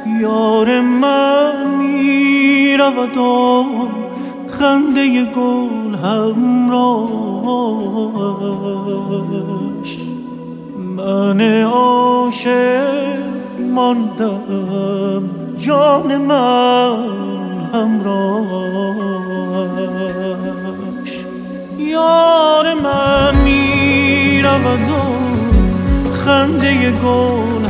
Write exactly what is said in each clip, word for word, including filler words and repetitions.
یار من می رود و خنده گل همراهش، من عاشق ماندم جان من همراهش. یار من می رود و خنده گل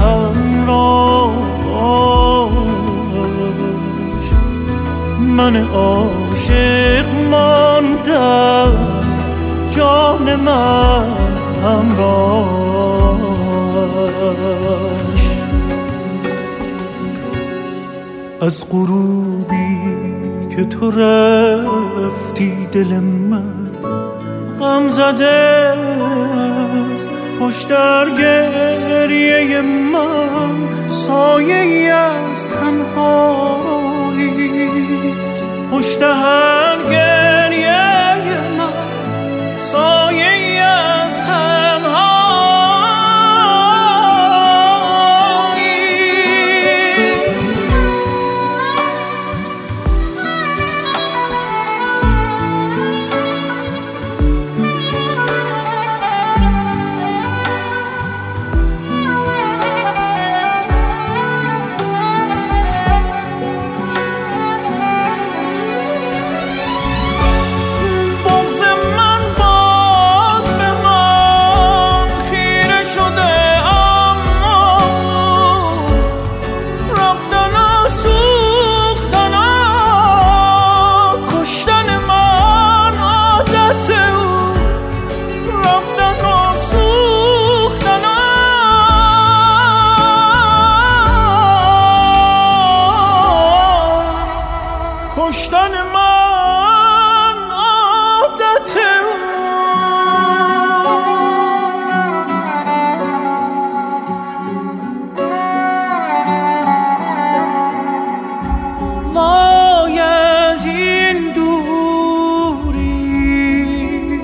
همراهش، من عاشق ماندم جان من همراهش. از غروبی که تو رفتی دل من غم زده است، پشت گریه من سایه از تنهایی است، پشت هر گریه من سایه از تنهایی است. کشتن من عادت وای از این دوری،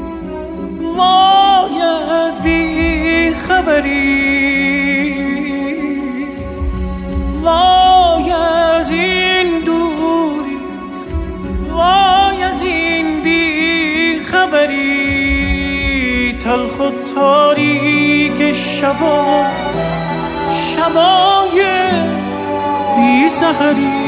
وای از بی خبری، وای از این دوری، وای از این بی خبری. تلخ و تاریک شبا، شبای بی سحری.